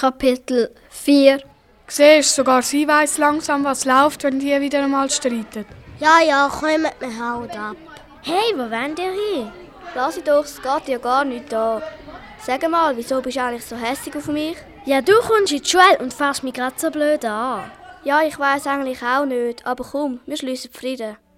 Kapitel 4. Siehst, sogar sie weiss langsam, was läuft, wenn die wieder einmal streiten. Ja, kommt mir halt ab. Hey, wo wollt ihr hin? Lass ich doch, es geht ja gar nicht an. Sag mal, wieso bist du eigentlich so hässig auf mich? Ja, du kommst in die Schule und fährst mich gerade so blöd an. Ja, ich weiss eigentlich auch nicht, aber komm, wir schliessen Frieden.